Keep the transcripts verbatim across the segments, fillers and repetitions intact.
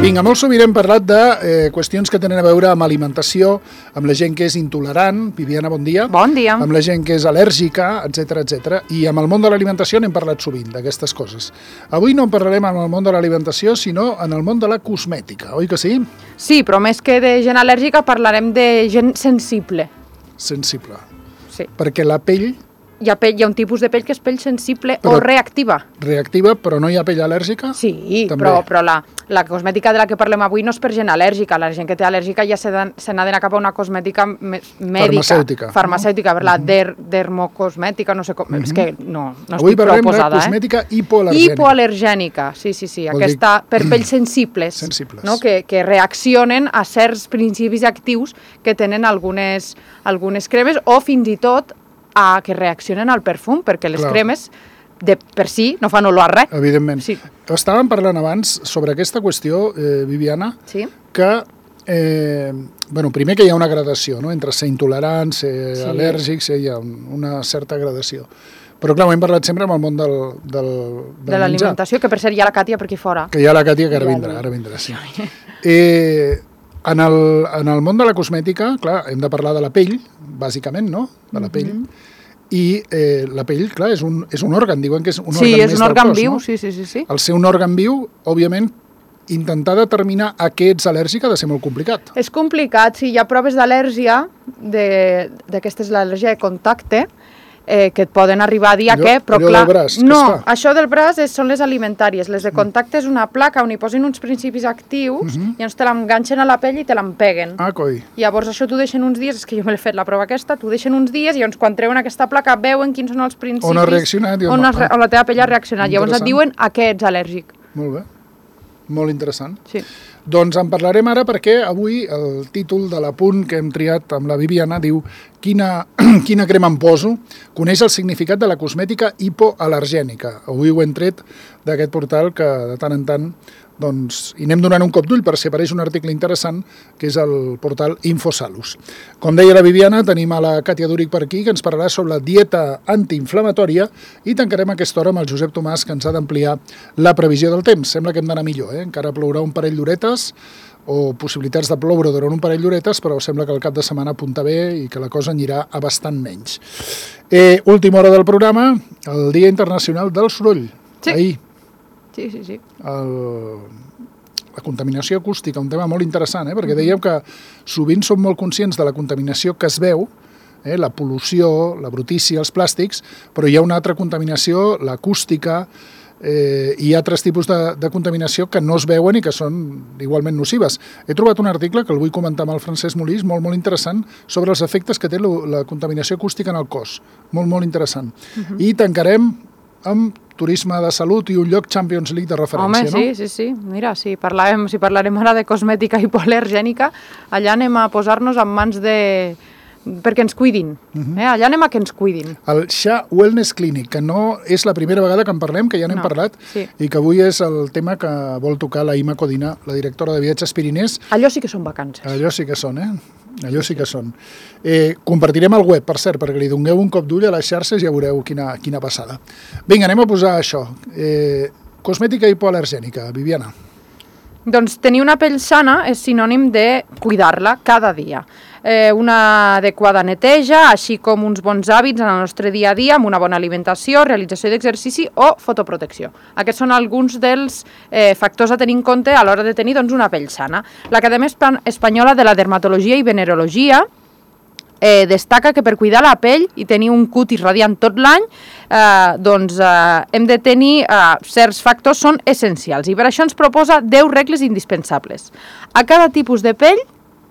Vinga, molt sovint hem parlat de eh, qüestions que tenen a veure amb alimentació, amb la gent que és intolerant, Viviana, bon dia. Bon dia. Amb la gent que és al·lèrgica, etcètera, etcètera. I amb el món de l'alimentació n'hem parlat sovint, d'aquestes coses. Avui no en parlarem en el món de l'alimentació, sinó en el món de la cosmètica, oi que sí? Sí, però més que de gent al·lèrgica parlarem de gent sensible. Sensible. Sí. Perquè la pell... Hi ha, pell, hi ha un tipus de pell que és pell sensible però, o reactiva. Reactiva, però no hi ha pell al·lèrgica? Sí, també. però, però la, la cosmètica de la que parlem avui no és per gent al·lèrgica. La gent que té al·lèrgica ja se n'ha d'anar cap a una cosmètica mèdica. Farmacèutica. Farmacèutica, no? Per la uh -huh. der, dermocosmètica, no sé com... Uh -huh. És que no, no avui estic prou posada, eh? Avui parlem de cosmètica hipoal·lergènica. Hipoal·lergènica, sí, sí, sí. Vol Aquesta, dir... per pells sensibles, sensibles. No? Que, que reaccionen a certs principis actius que tenen algunes, algunes cremes o fins i tot a que reaccionen al perfum, perquè les Clar. cremes de per si no fan olor a res. Evidentment. Sí. Estàvem parlant abans sobre aquesta qüestió, eh, Viviana, sí? que eh, bueno, primer que hi ha una gradació, no? Entre ser intolerant, ser sí. al·lèrgic, ser, hi ha una certa gradació. Però clar, ho hem parlat sempre amb el món del, del, del de l'alimentació, que per cert hi ha la Càtia per aquí fora. Que hi ha la Càtia que ara vindrà, ara vindrà, sí. Eh, en, el, en el món de la cosmètica, clar, hem de parlar de la pell, bàsicament, no? De la pell. Mm -hmm. I eh, la pell, clar, és un, és un òrgan, diuen que és un sí, òrgan és més un òrgan del cos, viu, no? sí, sí, sí, sí. El ser un òrgan viu, òbviament, intentar determinar a què ets al·lèrgic ha de ser molt complicat. És complicat, sí, hi ha proves d'al·lèrgia, d'aquesta és l'al·lèrgia de contacte, eh, que et poden arribar a dir allò, a què, però allò clar... del braç, no, això del braç és, són les alimentàries, les de contacte és una placa on hi posin uns principis actius, uh -huh. i llavors te l'enganxen a la pell i te l'empeguen. Ah, coi. Llavors això t'ho deixen uns dies, és que jo me l'he fet la prova aquesta, t'ho deixen uns dies i llavors quan treuen aquesta placa veuen quins són els principis... On ha reaccionat. On, has, on la teva pell ha reaccionat, llavors et diuen a què ets al·lèrgic. Molt bé, molt interessant. Sí. Doncs en parlarem ara perquè avui el títol de l'apunt que hem triat amb la Viviana diu quina, quina crema em poso, coneix el significat de la cosmètica hipoal·lergènica. Avui ho hem tret d'aquest portal que de tant en tant doncs, hi anem donant un cop d'ull per si apareix un article interessant que és el portal Infosalus. Com deia la Viviana, tenim a la Càtia Dúric per aquí que ens parlarà sobre la dieta antiinflamatòria i tancarem aquesta hora amb el Josep Tomàs que ens ha d'ampliar la previsió del temps. Sembla que hem d'anar millor, eh? Encara plourà un parell d'horetes o possibilitats de ploure durant un parell d'horetes, però sembla que el cap de setmana apunta bé i que la cosa anirà a bastant menys. Eh, última hora del programa, el Dia Internacional del Soroll. Sí. Ahir. Sí, sí, sí. El, la contaminació acústica, un tema molt interessant, eh? Perquè dèiem que sovint som molt conscients de la contaminació que es veu, eh? La pol·lució, la brutícia, els plàstics, però hi ha una altra contaminació, l'acústica, eh, i altres tipus de, de contaminació que no es veuen i que són igualment nocives. He trobat un article que el vull comentar amb el Francesc Molís, molt, molt interessant, sobre els efectes que té la, la contaminació acústica en el cos. Molt, molt interessant. Uh-huh. I tancarem amb turisme de salut i un lloc Champions League de referència, Home, no? sí, sí, sí. Mira, si parlarem, si parlarem ara de cosmètica hipoal·lergènica, allà anem a posar-nos en mans de... perquè ens cuidin. Uh-huh. eh? Allà anem a que ens cuidin. El Xa Wellness Clinic, que no és la primera vegada que en parlem, que ja n'hem no, parlat, sí. i que avui és el tema que vol tocar la Ima Codina, la directora de Viatges Pirinès. Allò sí que són vacances. Allò sí que són, eh? Allò sí que són. Eh, compartirem el web, per cert, perquè li dongueu un cop d'ull a les xarxes i ja veureu quina, quina passada. Vinga, anem a posar això. Eh, cosmètica hipoal·lergènica. Viviana. Doncs tenir una pell sana és sinònim de cuidar-la cada dia. Eh, una adequada neteja, així com uns bons hàbits en el nostre dia a dia, amb una bona alimentació, realització d'exercici o fotoprotecció. Aquests són alguns dels eh, factors a tenir en compte a l'hora de tenir doncs, una pell sana. L'Acadèmia Espanyola de la Dermatologia i Venerologia eh, destaca que per cuidar la pell i tenir un cutis radiant tot l'any, eh, doncs eh, hem de tenir eh, certs factors són essencials i per això ens proposa deu regles indispensables. A cada tipus de pell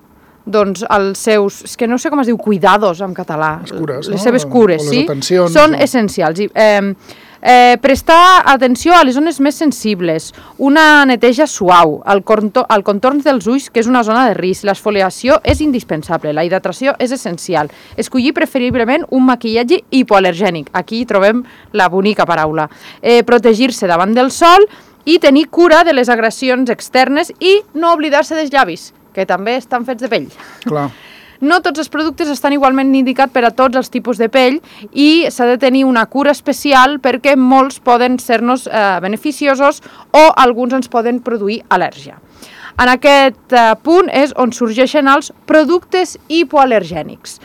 doncs els seus, és que no sé com es diu, cuidados en català, les, cures, les no? seves cures, les sí? atencions, són no? essencials. I, eh, eh, prestar atenció a les zones més sensibles, una neteja suau, el contorn, el contorn dels ulls, que és una zona de risc, l'esfoliació és indispensable, la hidratació és essencial, escollir preferiblement un maquillatge hipoal·lergènic, aquí trobem la bonica paraula, eh, protegir-se davant del sol i tenir cura de les agressions externes i no oblidar-se dels llavis, que també estan fets de pell. Clar. No tots els productes estan igualment indicats per a tots els tipus de pell i s'ha de tenir una cura especial perquè molts poden ser-nos eh, beneficiosos o alguns ens poden produir al·lèrgia. En aquest uh, punt és on sorgeixen els productes hipoal·lergènics.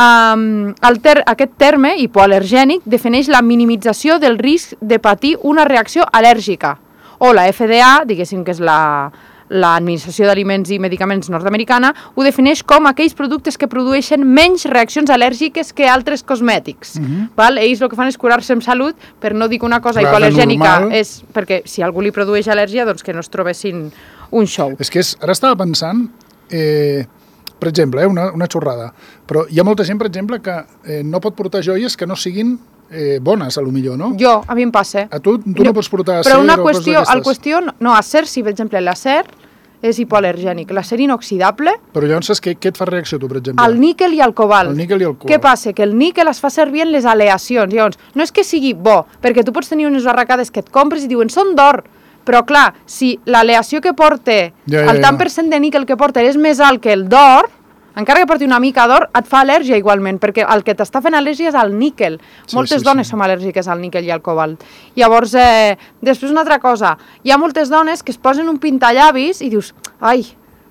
Um, el ter aquest terme, hipoal·lergènic, defineix la minimització del risc de patir una reacció al·lèrgica, o la F D A, diguéssim que és la l'Administració d'Aliments i Medicaments nord-americana, ho defineix com aquells productes que produeixen menys reaccions al·lèrgiques que altres cosmètics. Uh-huh. Val? Ells el que fan és curar-se amb salut, per no dir que una cosa Clar, hipoal·lergènica és perquè si algú li produeix al·lèrgia, doncs que no es trobessin un show. És que és, ara estava pensant, eh, per exemple, eh, una, una xorrada, però hi ha molta gent, per exemple, que eh, no pot portar joies que no siguin Eh, bones, a lo millor, no? Jo, a mi em passa. A tu, tu no, no pots portar acer però una o qüestió, coses d'aquestes? el qüestió, no, acer, sí, per exemple, l'acer és hipoal·lergènic. L'acer inoxidable... Però llavors saps què, què et fa reacció, tu, per exemple? El níquel i el cobalt. El níquel i el cobalt. Què passa? Que el níquel es fa servir en les aleacions. Llavors, no és que sigui bo, perquè tu pots tenir unes barracades que et compres i diuen són d'or, però clar, si l'aleació que porta, ja, ja, el tant ja. per cent de níquel que porta és més alt que el d'or, encara que porti una mica d'or, et fa al·lèrgia igualment, perquè el que t'està fent al·lèrgia és el níquel. Sí, moltes sí, dones sí. som al·lèrgiques al níquel i al cobalt. Llavors, eh, després una altra cosa, hi ha moltes dones que es posen un pintallavis i dius, ai,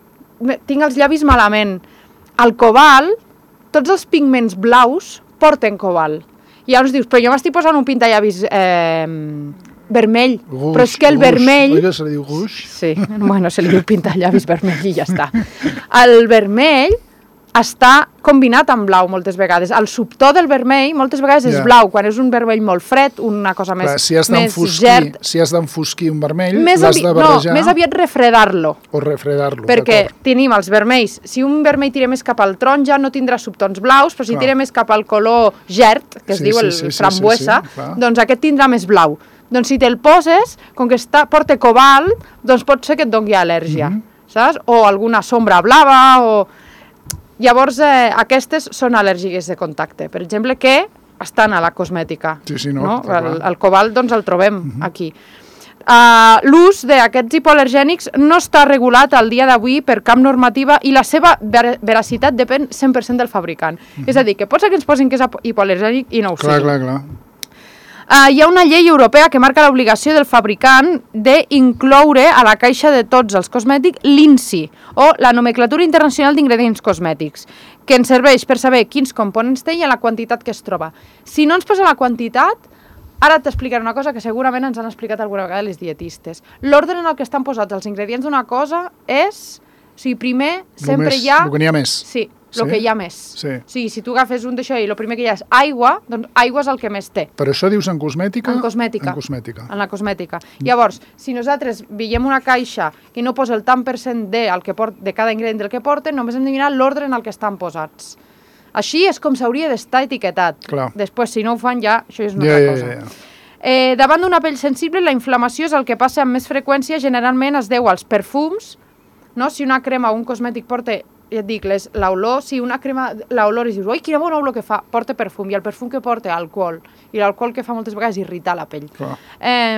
tinc els llavis malament. El cobalt, tots els pigments blaus porten cobalt. I llavors dius, però jo m'estic posant un pintallavis eh, vermell, Guix, però és que el guix. vermell... Oiga, se li diu guix? Sí, bueno, se li diu pintallavis vermell i ja està. El vermell està combinat amb blau moltes vegades. El subtó del vermell moltes vegades és yeah. blau, quan és un vermell molt fred, una cosa més, Clar, si has més gerd. Si has d'enfosquir un vermell, l'has de barrejar... No, més aviat refredar-lo. O refredar-lo, Perquè tenim els vermells. Si un vermell tira més cap al taronja, no tindrà subtons blaus, però si Clar. tira més cap al color gerd, que es sí, diu el sí, sí, frambuesa, sí, sí, sí, doncs aquest tindrà més blau. Doncs si te'l poses, com que està, porta cobalt, doncs pot ser que et doni al·lèrgia, mm-hmm. saps? O alguna sombra blava, o... Llavors, eh, aquestes són al·lèrgiques de contacte, per exemple, que estan a la cosmètica. Sí, sí, no, no? El, el cobalt, doncs, el trobem uh-huh. aquí. Uh, L'ús d'aquests hipoal·lergènics no està regulat al dia d'avui per cap normativa i la seva ver veracitat depèn cent per cent del fabricant. Uh-huh. És a dir, que pot ser que ens posin que és hipoal·lergènic i no ho clar, sigui. Clar, clar, Uh, hi ha una llei europea que marca l'obligació del fabricant d'incloure a la caixa de tots els cosmètics l'I N S I, o la nomenclatura internacional d'ingredients cosmètics, que ens serveix per saber quins components té i la quantitat que es troba. Si no ens posa la quantitat, ara t'explicaré una cosa que segurament ens han explicat alguna vegada les dietistes. L'ordre en el que estan posats els ingredients d'una cosa és... O sigui, primer sempre més, hi ha... El que n'hi ha més. Sí, el sí? que hi ha més. Sí. O sigui, si tu agafes un d'això i el primer que hi ha és aigua, doncs aigua és el que més té. Però això dius en cosmètica? En cosmètica. En cosmètica. En la cosmètica. Mm. Llavors, si nosaltres veiem una caixa que no posa el tant per cent de, el que port, de cada ingredient del que porten, només hem de mirar l'ordre en el que estan posats. Així és com s'hauria d'estar etiquetat. Clar. Després, si no ho fan ja, això és una ja, altra cosa. Ja, ja. Eh, davant d'una pell sensible, la inflamació és el que passa amb més freqüència, generalment es deu als perfums, no? Si una crema o un cosmètic porta, ja et dic, l'olor, si una crema, l'olor i dius, oi, quina bona olor que fa, porta perfum, i el perfum que porta alcohol, i l'alcohol que fa moltes vegades irritar la pell. Clar. Eh,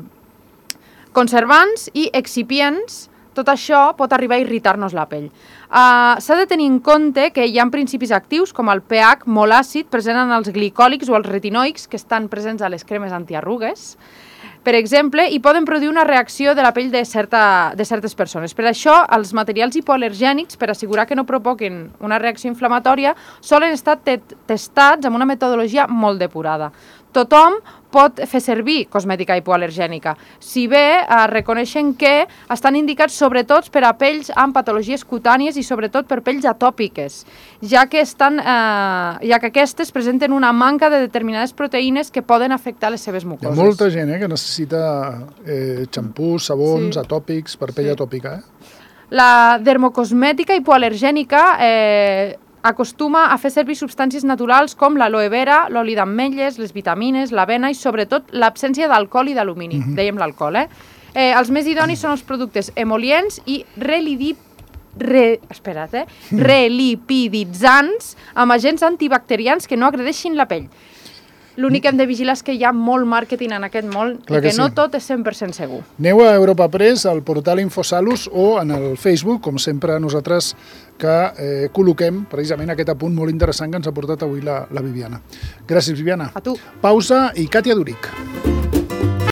conservants i excipients, tot això pot arribar a irritar-nos la pell. Uh, S'ha de tenir en compte que hi ha principis actius com el pH molt àcid present en els glicòlics o els retinoics que estan presents a les cremes antiarrugues, per exemple, i poden produir una reacció de la pell de, certa, de certes persones. Per això, els materials hipoal·lergènics, per assegurar que no provoquin una reacció inflamatòria, solen estar testats amb una metodologia molt depurada. Tothom pot fer servir cosmètica hipoal·lergènica, si bé eh, reconeixen que estan indicats sobretot per a pells amb patologies cutànies i sobretot per pells atòpiques, ja que, estan, eh, ja que aquestes presenten una manca de determinades proteïnes que poden afectar les seves mucoses. Hi ha molta gent eh, que necessita eh, xampús, sabons, sí. atòpics, per pell sí. atòpica. Eh? La dermocosmètica hipoal·lergènica eh, acostuma a fer servir substàncies naturals com l'aloe vera, l'oli d'ametlles, les vitamines, l'avena i sobretot l'absència d'alcohol i d'alumini. Uh-huh. Dèiem l'alcohol, eh? eh? Els més idonis són els productes emolients i relidip... Re... Espera't, eh? relipiditzants amb agents antibacterians que no agredeixin la pell. L'únic que hem de vigilar és que hi ha molt màrqueting en aquest món Clar i que, que sí. no tot és cent per cent segur. Aneu a Europa Press, al portal Infosalus o en el Facebook, com sempre nosaltres que eh, col·loquem precisament aquest apunt molt interessant que ens ha portat avui la, la Viviana. Gràcies, Viviana. A tu. Pausa i Càtia Duric.